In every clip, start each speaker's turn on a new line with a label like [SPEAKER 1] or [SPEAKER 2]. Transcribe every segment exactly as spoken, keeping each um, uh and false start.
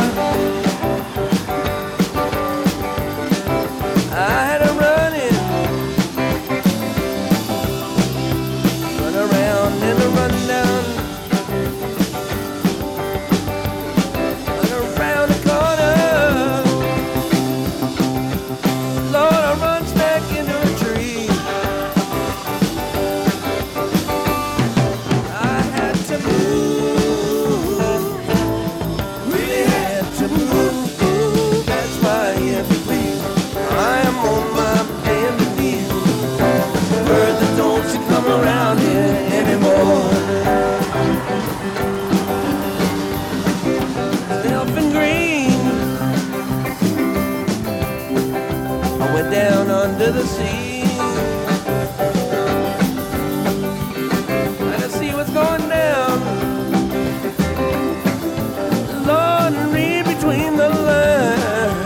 [SPEAKER 1] I had to run in, run around and a run down, run around the corner. Lord, I run back into a tree. I had to move, really had to move. That's why if you please, I am on my bended knees. Further, don't you come around here anymore. Elfin Green, I went down under the sea. I can see what's going down. Lord, read between the lines.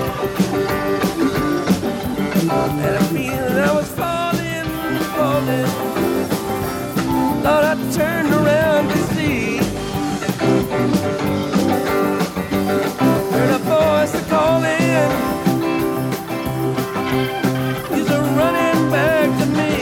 [SPEAKER 1] And I feel that I was falling, falling. Lord, I turned around to see. Heard a voice calling. He's a running back to me.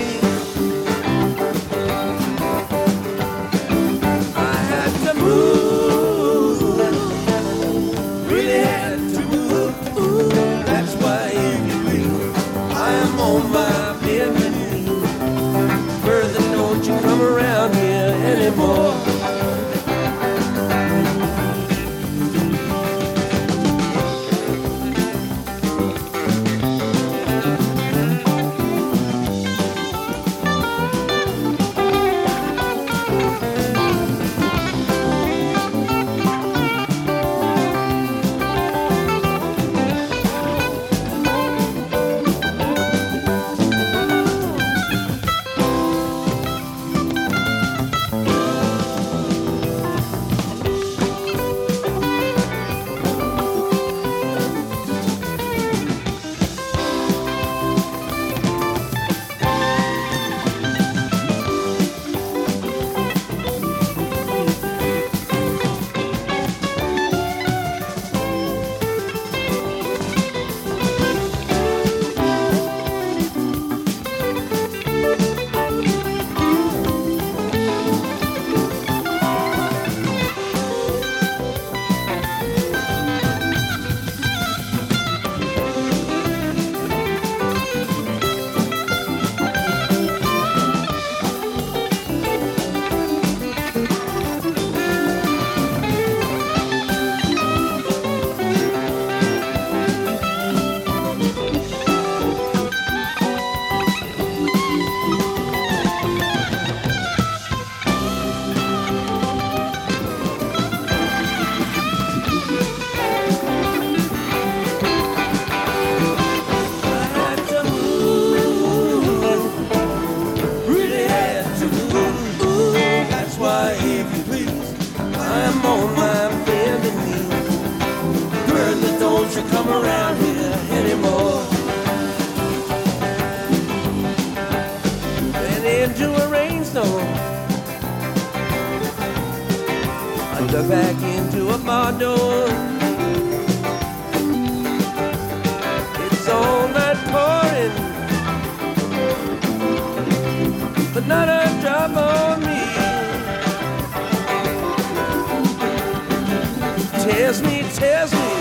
[SPEAKER 1] I had to move, really had to move. That's why if you please, I am on my bended knee. Further, don't you come around here anymore. Come around here anymore. Ran into a rainstorm. I dug back into a bar door. It's all night pouring, but not a drop on me. Tells me, tells me,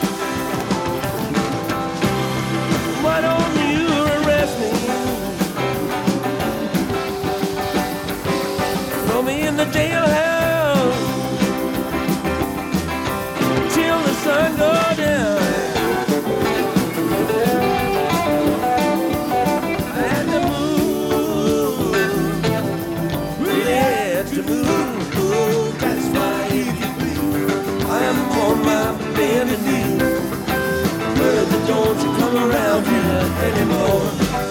[SPEAKER 1] why don't you arrest me? Throw me in the jailhouse till the sun goes down. I had to move, really had to move. That's why if you please, I am on my bended knee. Further, don't you come around here anymore.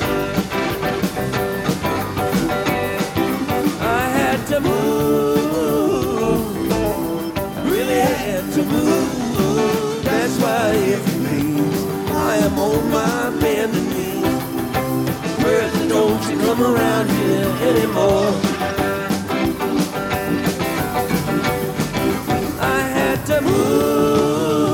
[SPEAKER 1] I had to move, really had to move. That's why if you please, I am on my bended knees. Further, don't you come around here anymore. I had to move.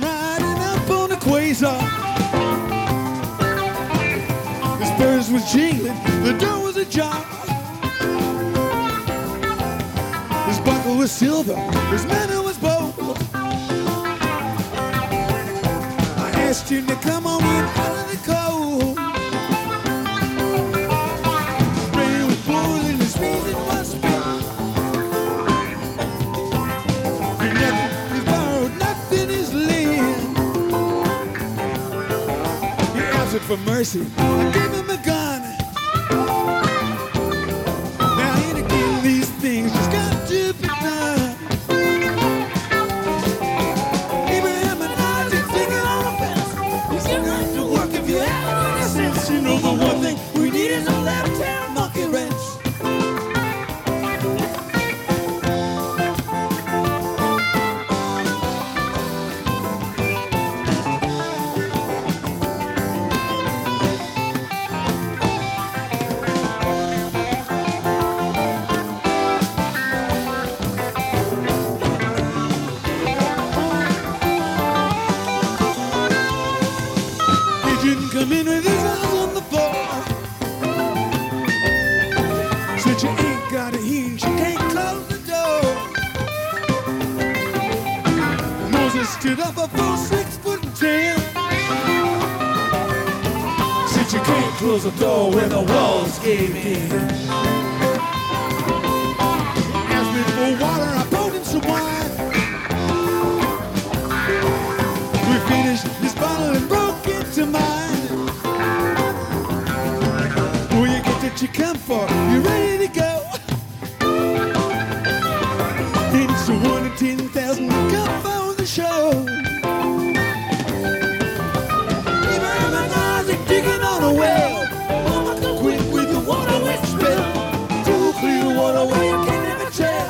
[SPEAKER 2] riding up on a quasar. The spurs was jingling, the door was ajar. His buckle was silver, his manner was bold. I asked him to come on in out of the cold. Rain was blowing, his reason was spent. Nothing is borrowed, nothing is lent. He asked for mercy, I gave him a gun. Now ain't again these things just got to be done. Abraham and Isaac thinking on a fence. You still have to work if you have any sense. You know the one thing we need is a left-hand monkey wrench. Come in with his eyes on the floor. Said you ain't got a hinge, you can't close the door. Moses stood up a full six foot and ten. Said you can't close the door when the walls gave in. Asked me for water, I poured him some wine. We finished this bottle and broke into mine. What you come for, you ready to go? It's a one in ten thousand to come for the show. Abraham and Isaac digging on a well. Mama, go quick with the water wet spill. Too clear water where you can never tell.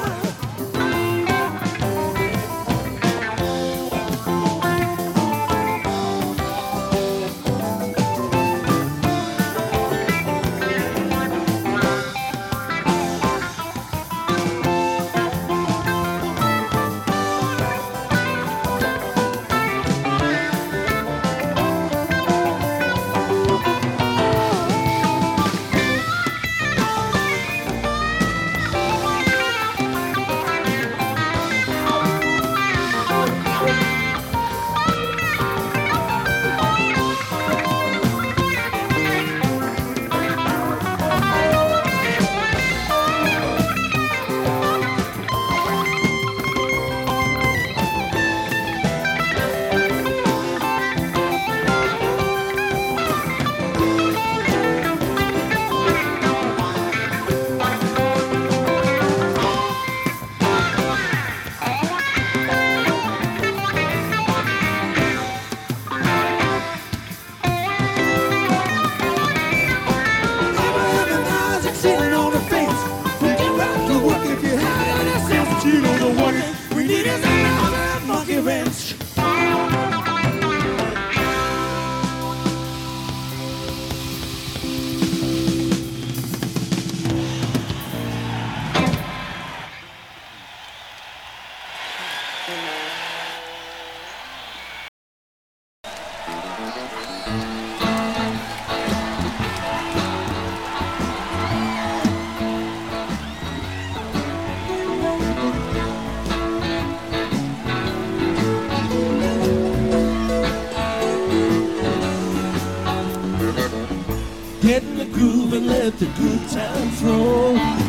[SPEAKER 1] Get in the groove and let the good times roll.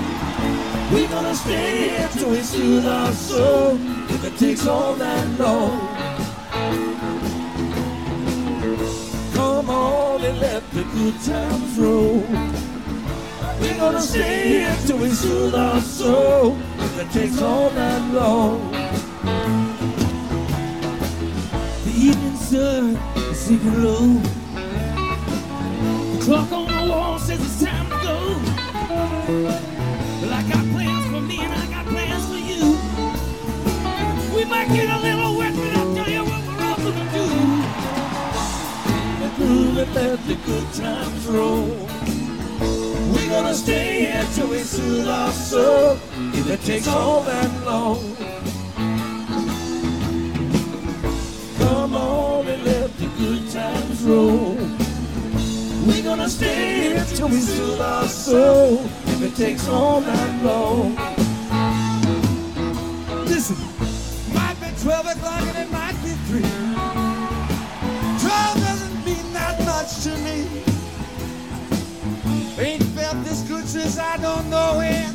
[SPEAKER 1] We're gonna stay here till we soothe our soul, if it takes all that long. Come on and let the good times roll. We're gonna stay here till we soothe our soul, if it takes all that long. The evening sun is sinking low. The clock on the wall says it's time to go. Well, I got plans for me and I got plans for you. We might get a little wet, but I'll tell you what we're all gonna do. And groove and let the good times roll. We're gonna stay here till we soothe our soul, if it takes all that long. Come on. gonna stay here till we soothe our soul, if it takes all night long.
[SPEAKER 2] Listen, might be twelve o'clock and it might be three. Twelve doesn't mean that much to me. Ain't felt this good since I don't know when.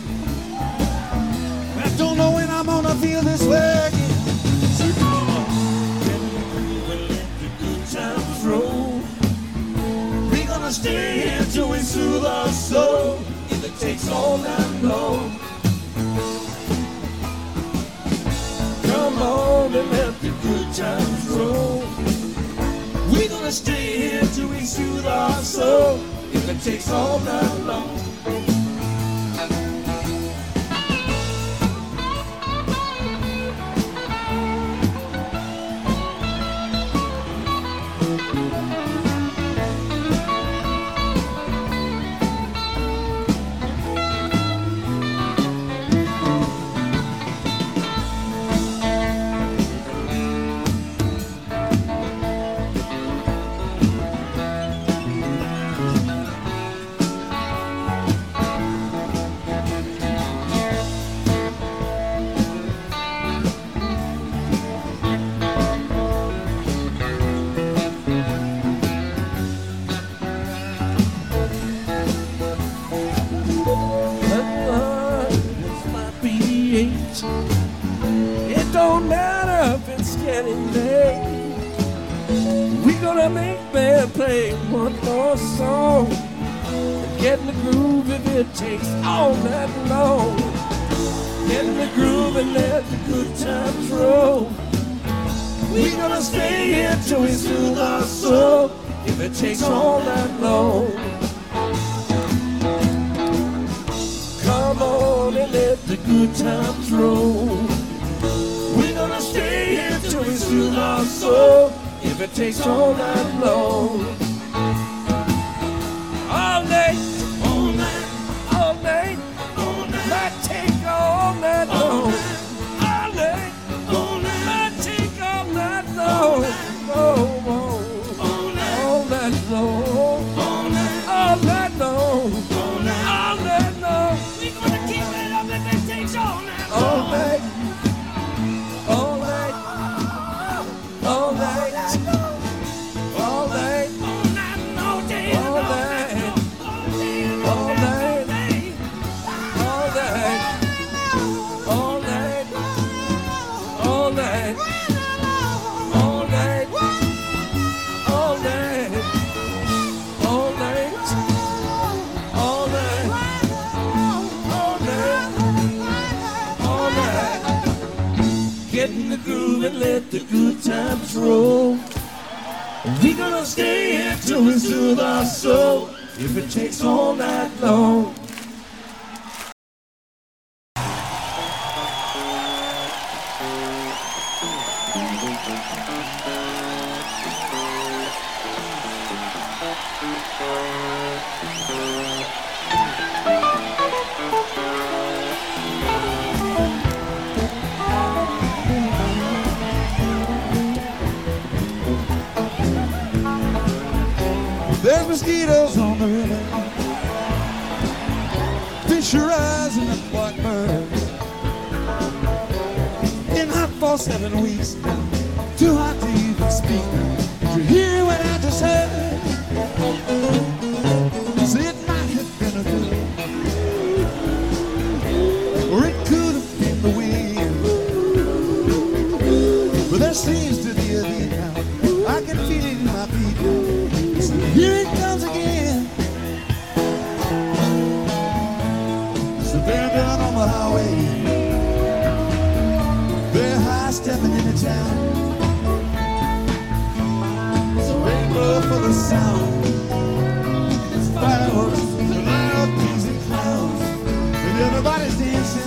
[SPEAKER 2] I don't know when I'm gonna feel this way again. So come on,
[SPEAKER 1] Get in the groove and let the good times roll. We're gonna stay here till we soothe our soul, if it takes all night long. Come on and let the good times roll. We're gonna stay here till we soothe our soul, if it takes all night long. It don't matter if it's getting late. We gonna make band play one more song and get in the groove if it takes all night long. Get in the groove and let the good times roll. We gonna stay here till we soothe our soul, if it takes all night long. Come on and let the good times roll. We're gonna stay here till we soothe our soul, if it takes all night long. All night, all night, all night, all night. Might take all night long. All night, all night. Might take all night long. Oh, oh. All night, all night long. All night, all night long. All night, all night long. We're gonna keep it up if it takes all night long. All night, all night, all night, all night, all night, all day, all night, all night, all night, all night, all night, all night, all night, all night, all night. Get in the groove and let the good times roll. We gonna stay here till we soothe our soul, if it takes all night long.
[SPEAKER 2] there's mosquitoes on the river. Fish are rising up like birds. Been hot for seven weeks, too hot to even speak. Did you hear what I just heard? See, it might have been a good, or it could have been the wind. But there seems to be a lead now. I can feel it in my feet. So here it comes again. So they're down on the highway. They're high stepping into town. So rainbow for the sound. It's fireworks, the light of peas and clowns, and everybody's dancing.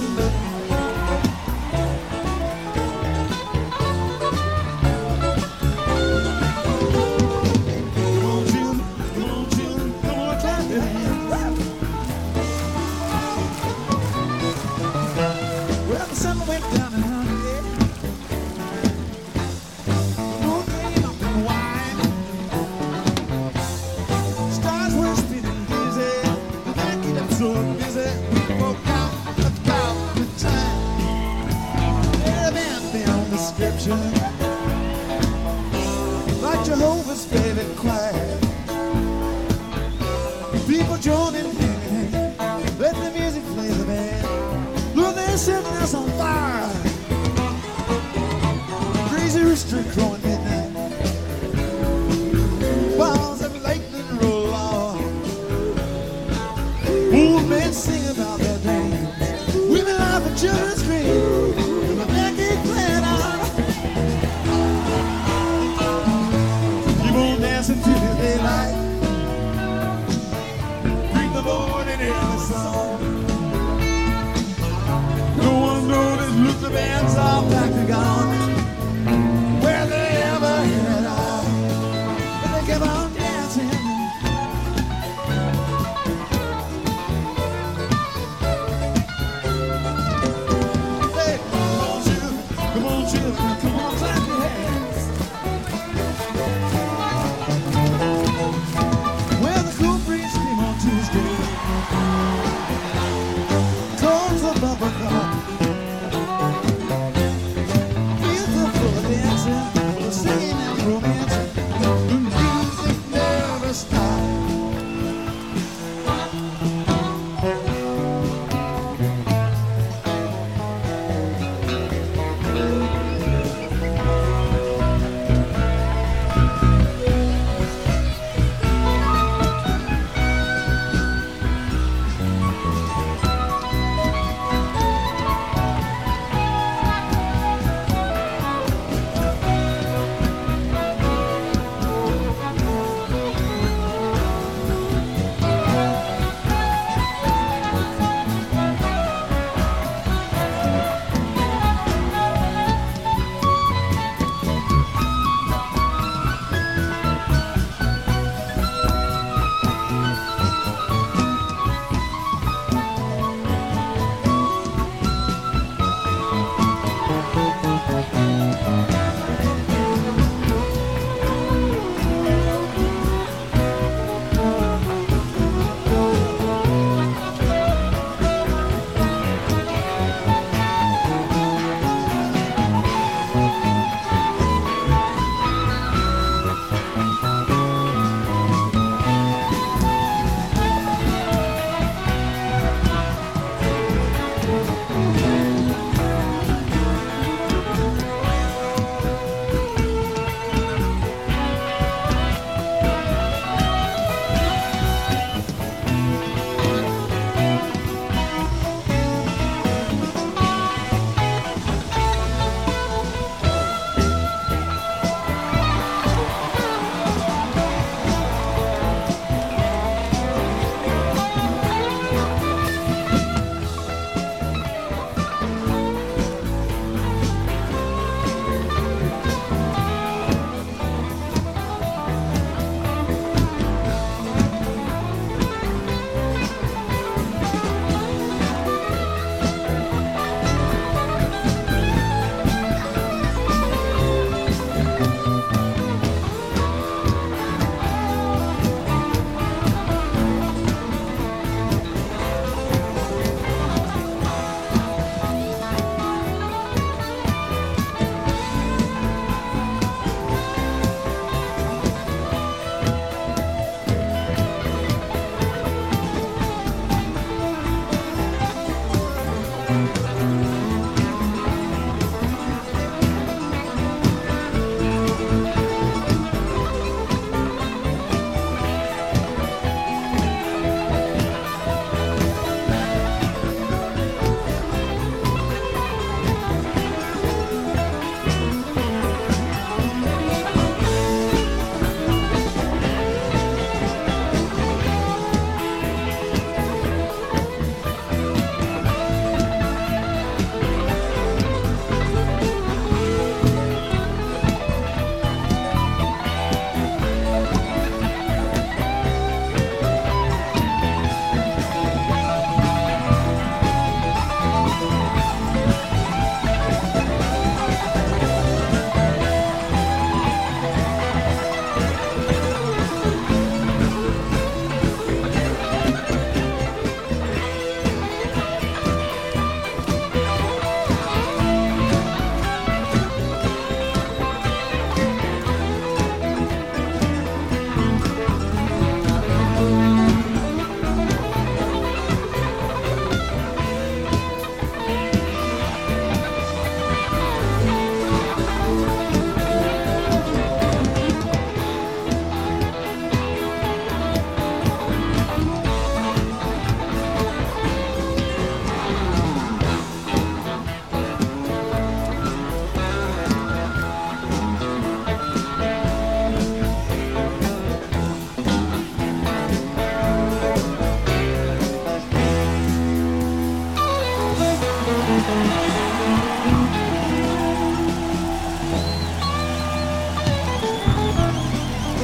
[SPEAKER 2] Jehovah's favorite choir. People join in hand in hand. Let the music play the band. Lord, they're setting us on fire. Crazy rooster crowing midnight. Balls of lightning roll on. Old men sing about their days. Women laugh and children scream. And the backache playing on. Keep on dancing till you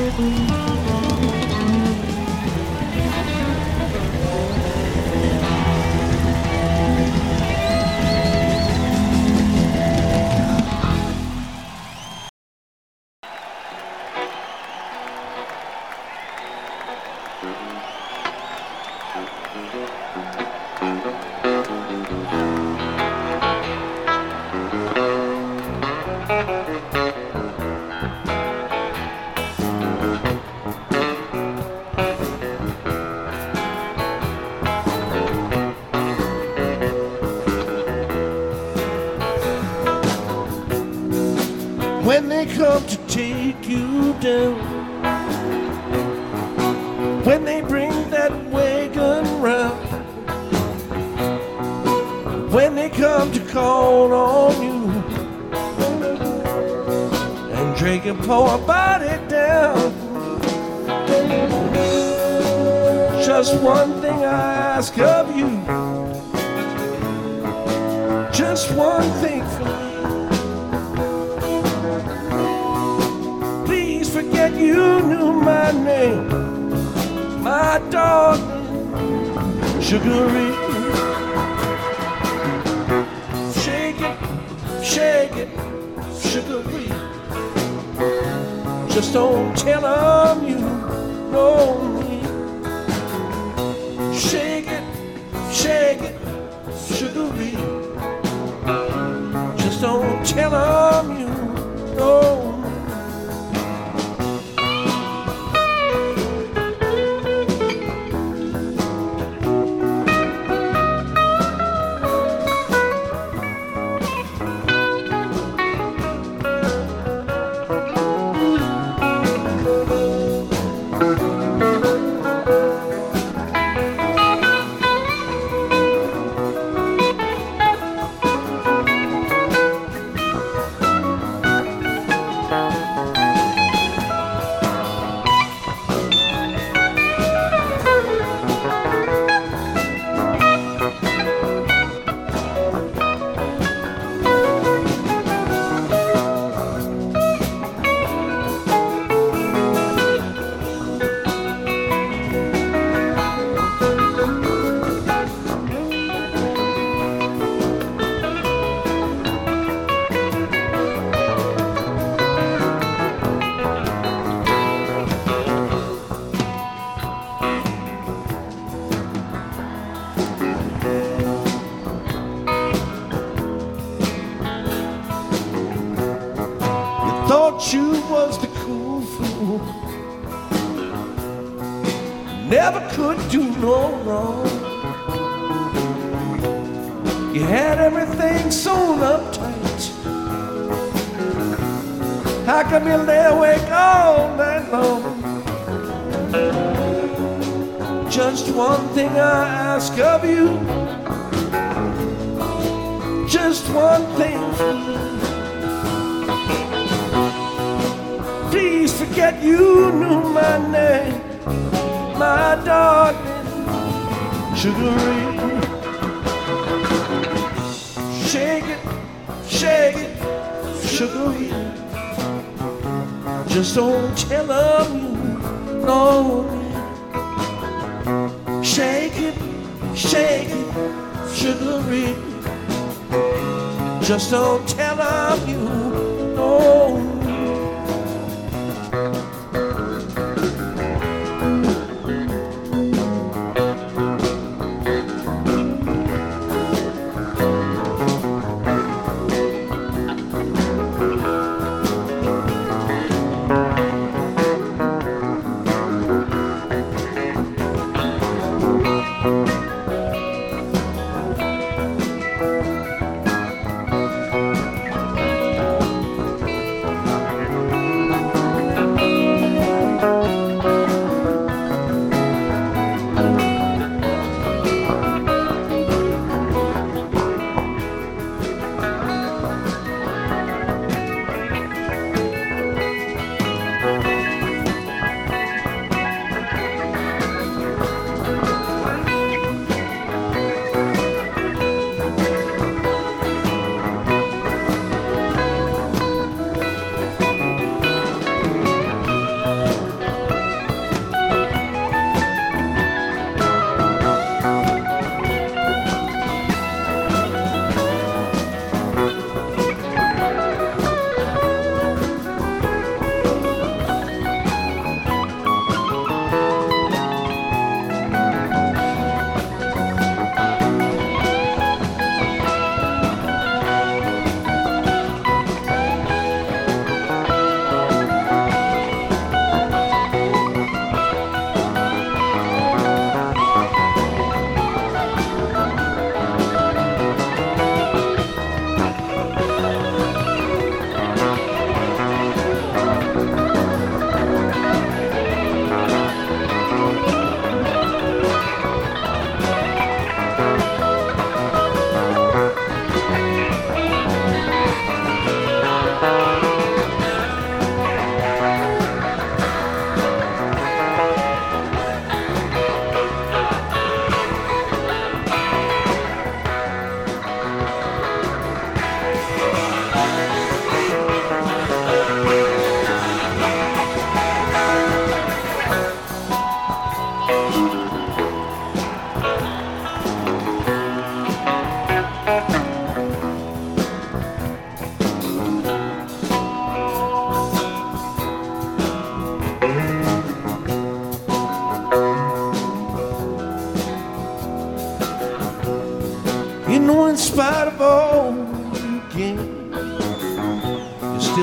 [SPEAKER 1] When they come to take you down, when they bring that wagon round, when they come to call on you and drink and pour a body down, just one thing I ask of you, just one thing from me. Forget you knew my name, my darling, Sugaree. Shake it, shake it, Sugaree. Just don't tell 'em you know me. Shake it, shake it, Sugaree. Just don't tell 'em you know me. Thought you was the cool fool, never could do no wrong. You had everything sewn up tight. How come you lay awake all night long? Just one thing I ask of you, just one thing from you. Please forget you knew my name, my darling, Sugaree. Shake it, shake it, Sugaree. Just don't tell 'em you know me. Shake it, shake it, Sugaree. Just don't tell 'em you know me.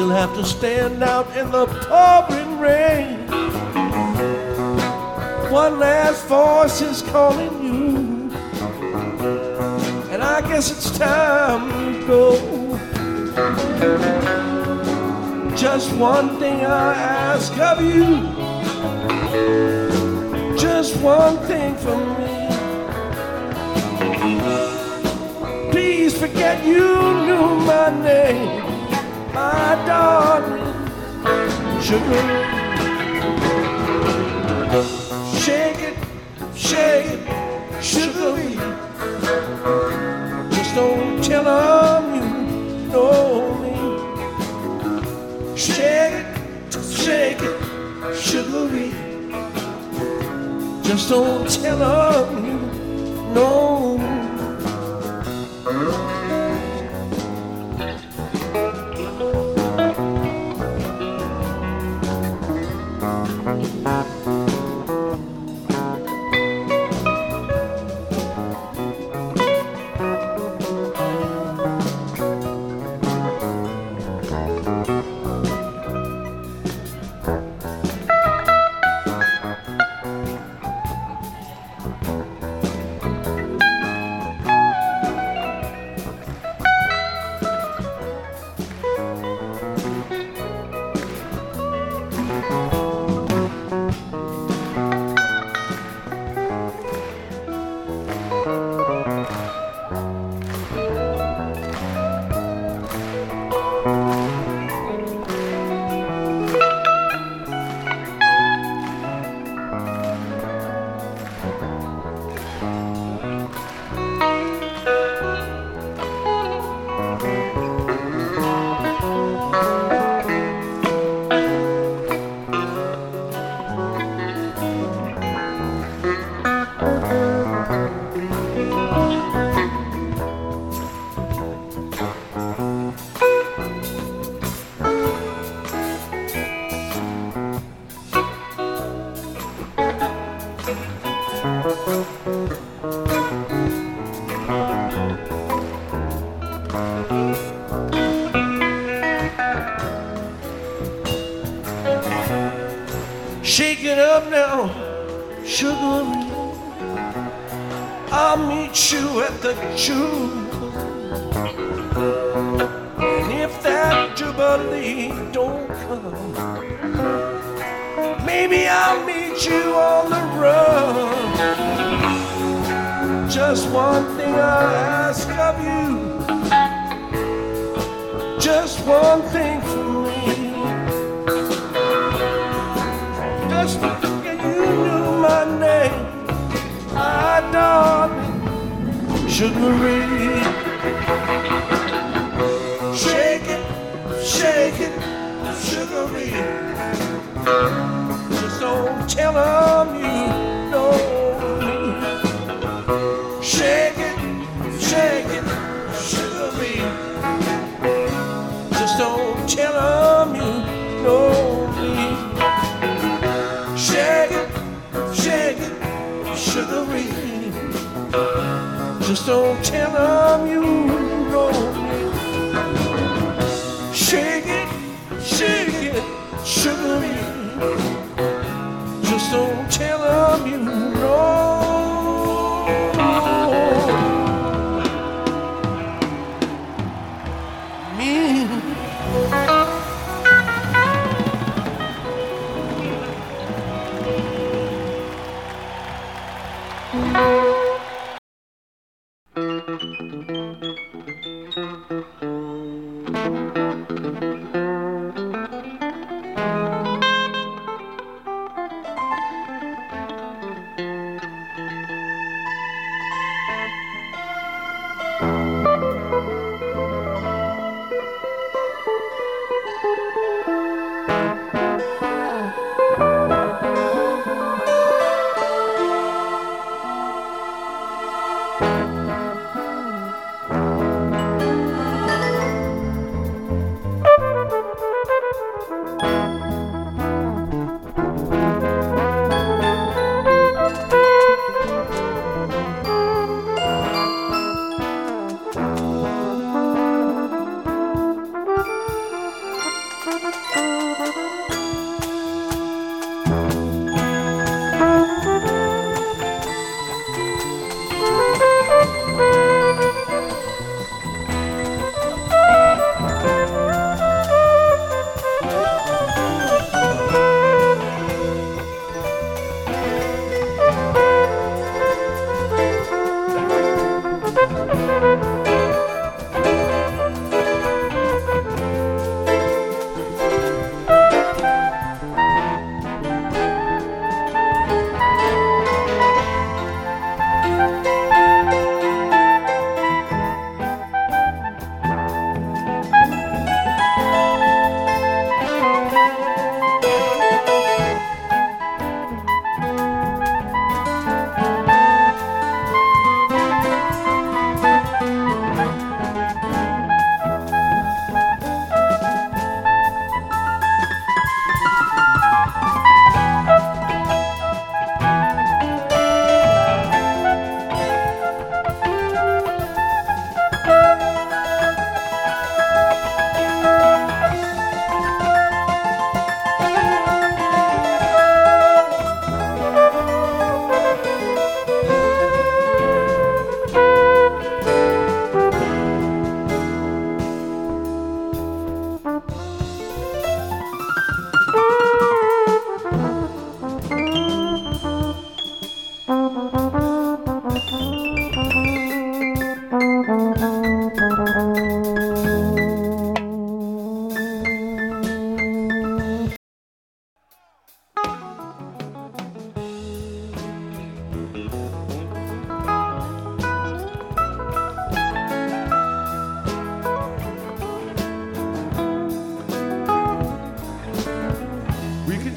[SPEAKER 1] We'll have to stand out in the pouring rain. One last voice is calling you, and I guess it's time to go. Just one thing I ask of you, just one thing from me. Please forget you knew my name, my darling sugar. Shake it, shake it, sugary. Just don't tell them you know me. Shake it, shake it, sugary. Just don't tell them you know me. Shake it up now, sugary. I'll meet you at the Jubilee. And if that Jubilee don't come, maybe I'll meet you on the run. Just one thing I ask of you, just one thing from me. Just forget you knew my name, my darling sugary. Shake it, shake it, sugary. Just don't tell them you know me. Shake it, shake it, sugary. Just don't tell them you know me. Shake it, shake it, sugary. Just don't tell them you know me. Shake it, shake it, sugary. Just don't tell them you know me.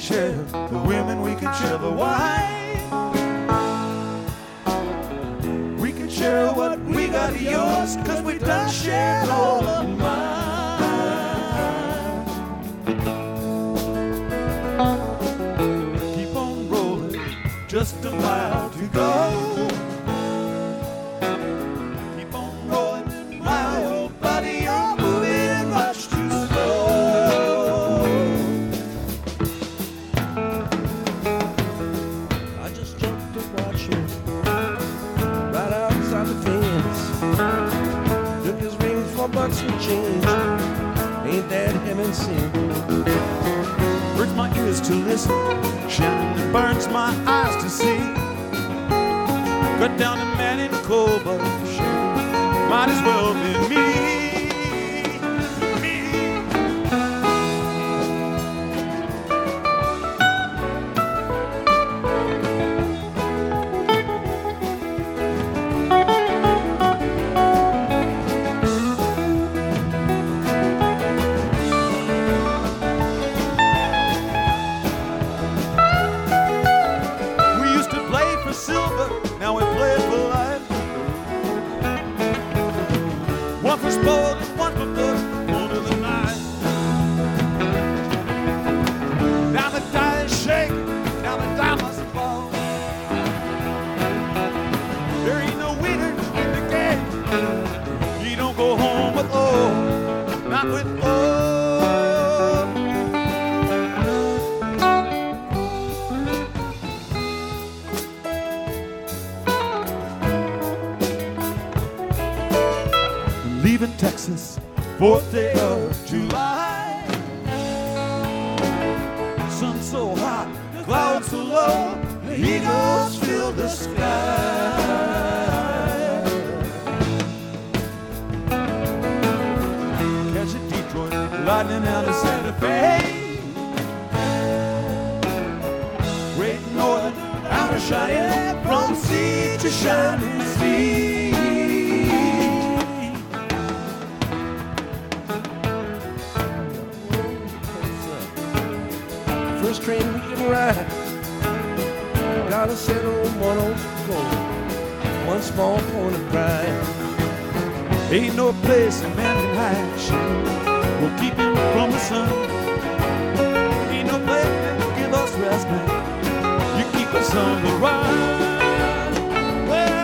[SPEAKER 2] share the women, we can share the wine. We can share what we got of yours, cause we done shared all of mine. Keep on rolling, just a mile to go. Keep on rolling, my old buddy, you're moving much too slow.
[SPEAKER 1] I just jumped to watch him right outside the fence. Took his rings for bucks and change. Ain't that heaven sent?
[SPEAKER 2] Hurts my ears to listen, shit burns my eyes to see. Cut down a man in cold, but shit might as well be me. Me. We used to play for silver, now we play for life. One for sport and one for good, under the night. Now the die is shaking, now the die must fall. There ain't no winner in the game. You don't go home with all, not with all. Leaving Texas, fourth day of July. Sun so hot, clouds so low, the eagles fill the sky. Catch a Detroit, lightning out of Santa Fe. Great Northern, out of Cheyenne, from sea to shining sea.
[SPEAKER 1] First train we can ride, gotta settle one old floor, one small point of pride.
[SPEAKER 2] Ain't no place a man can hide, shit will keep him from the sun. Ain't no place that will give us rest now. You keep us on the run. Well,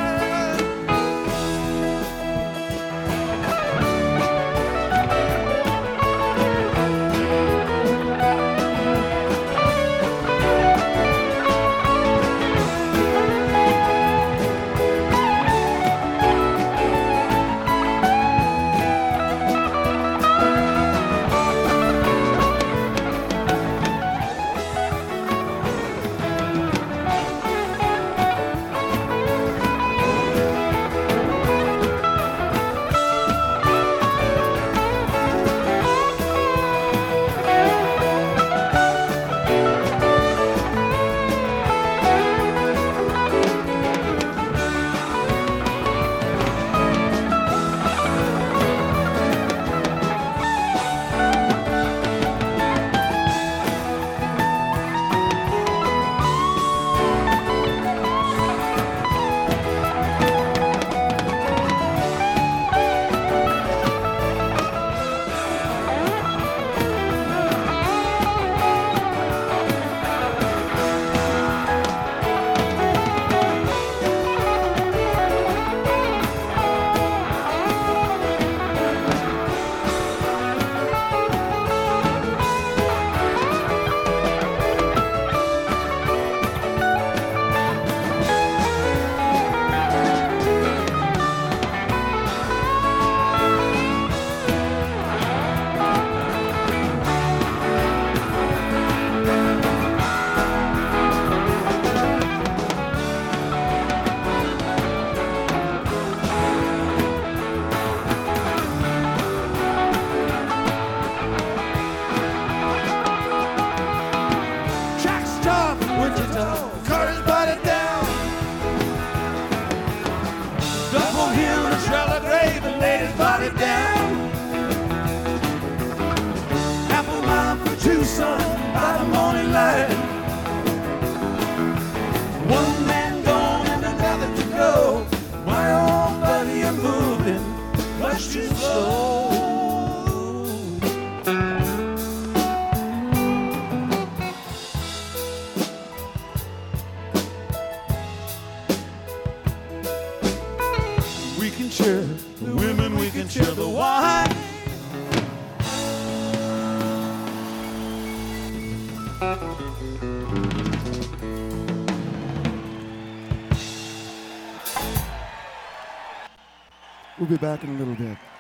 [SPEAKER 1] Tucson by the morning light.
[SPEAKER 2] share the women, we can share the wine. We'll be back in a little bit.